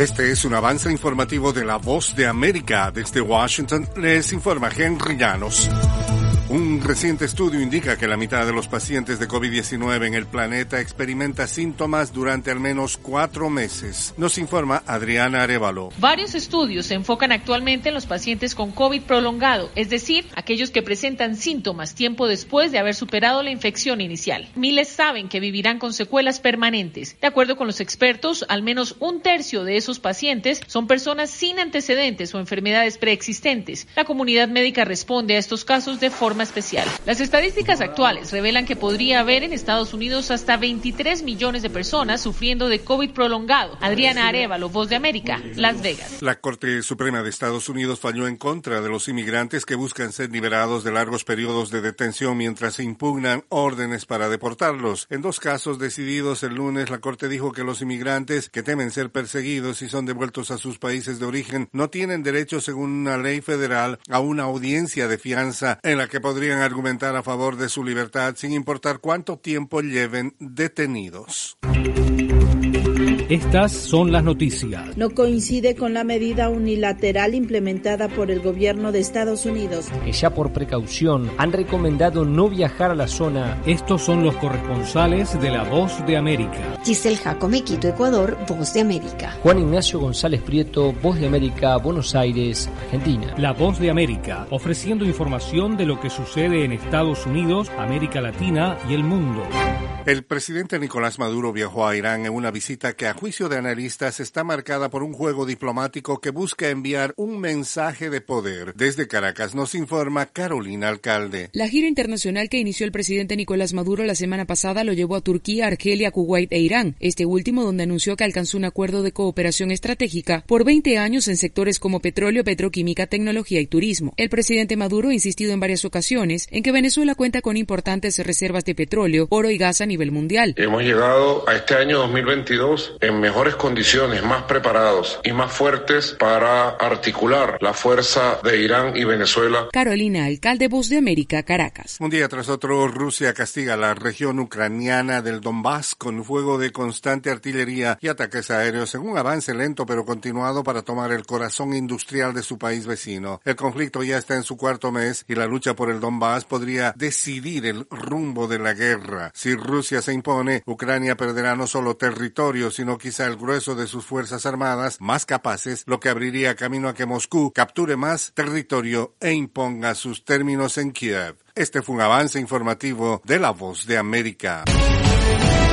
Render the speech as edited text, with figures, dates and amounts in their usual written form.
Este es un avance informativo de La Voz de América. Desde Washington les informa Henry Llanos. Un reciente estudio indica que la mitad de los pacientes de COVID-19 en el planeta experimenta síntomas durante al menos 4 meses. Nos informa Adriana Arévalo. Varios estudios se enfocan actualmente en los pacientes con COVID prolongado, es decir, aquellos que presentan síntomas tiempo después de haber superado la infección inicial. Miles saben que vivirán con secuelas permanentes. De acuerdo con los expertos, al menos 1/3 de esos pacientes son personas sin antecedentes o enfermedades preexistentes. La comunidad médica responde a estos casos de forma especial. Las estadísticas actuales revelan que podría haber en Estados Unidos hasta 23 millones de personas sufriendo de COVID prolongado. Adriana Arévalo, Voz de América, Las Vegas. La Corte Suprema de Estados Unidos falló en contra de los inmigrantes que buscan ser liberados de largos periodos de detención mientras se impugnan órdenes para deportarlos. En 2 casos decididos el lunes, la Corte dijo que los inmigrantes que temen ser perseguidos y son devueltos a sus países de origen no tienen derecho, según una ley federal, a una audiencia de fianza en la que podrían argumentar a favor de su libertad sin importar cuánto tiempo lleven detenidos. Estas son las noticias. No coincide con la medida unilateral implementada por el gobierno de Estados Unidos, que ya por precaución han recomendado no viajar a la zona. Estos son los corresponsales de La Voz de América. Giselle Jacome, Quito, Ecuador, Voz de América. Juan Ignacio González Prieto, Voz de América, Buenos Aires, Argentina. La Voz de América, ofreciendo información de lo que sucede en Estados Unidos, América Latina y el mundo. El presidente Nicolás Maduro viajó a Irán en una visita que, a juicio de analistas, está marcada por un juego diplomático que busca enviar un mensaje de poder. Desde Caracas nos informa Carolina Alcalde. La gira internacional que inició el presidente Nicolás Maduro la semana pasada lo llevó a Turquía, Argelia, Kuwait e Irán. Este último, donde anunció que alcanzó un acuerdo de cooperación estratégica por 20 años en sectores como petróleo, petroquímica, tecnología y turismo. El presidente Maduro ha insistido en varias ocasiones en que Venezuela cuenta con importantes reservas de petróleo, oro y gas a nivel mundial. Hemos llegado a este año 2022 en mejores condiciones, más preparados y más fuertes para articular la fuerza de Irán y Venezuela. Carolina Alcalde, Voz de América, Caracas. Un día tras otro, Rusia castiga la región ucraniana del Donbass con fuego de constante artillería y ataques aéreos en un avance lento pero continuado para tomar el corazón industrial de su país vecino. El conflicto ya está en su 4º mes y la lucha por el Donbass podría decidir el rumbo de la guerra. Si Rusia se impone, Ucrania perderá no solo territorio, sino quizá el grueso de sus fuerzas armadas más capaces, lo que abriría camino a que Moscú capture más territorio e imponga sus términos en Kiev. Este fue un avance informativo de La Voz de América.